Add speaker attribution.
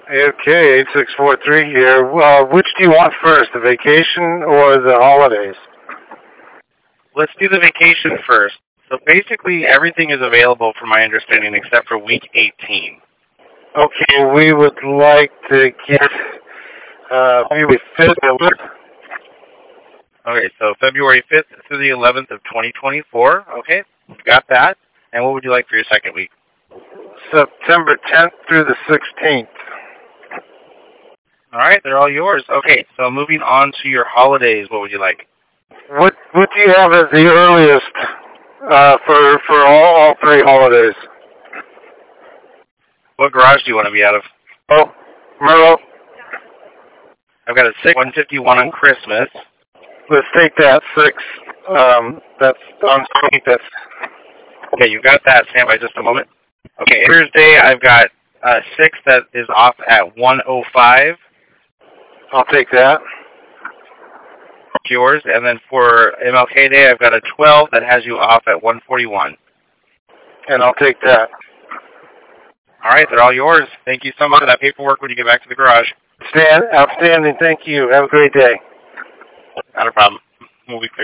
Speaker 1: Okay, 8643 here. Which do you want first, the vacation or the holidays?
Speaker 2: Let's do the vacation first. So basically, everything is available from my understanding except for week 18.
Speaker 1: Okay, we would like to get February 5th.
Speaker 2: Okay, so February 5th through the 11th of 2024. Okay, got that. And what would you like for your second week?
Speaker 1: September 10th through the 16th.
Speaker 2: All right, they're all yours. Okay, so moving on to your holidays, what would you like?
Speaker 1: What do you have as the earliest for all three holidays?
Speaker 2: What garage do you want to be out of?
Speaker 1: Oh, Merlot.
Speaker 2: I've got a 151 on Christmas.
Speaker 1: Let's take that 6. That's on 20th.
Speaker 2: Okay, you got that. Stand by just a moment. Okay, Thursday I've got 6 that is off at 105.
Speaker 1: I'll take that.
Speaker 2: Yours. And then for MLK Day, I've got a 12 that has you off at 141.
Speaker 1: And I'll take that.
Speaker 2: All right, they're all yours. Thank you so much for that paperwork when you get back to the garage.
Speaker 1: Outstanding. Thank you. Have a great day.
Speaker 2: Not a problem. We'll be clear.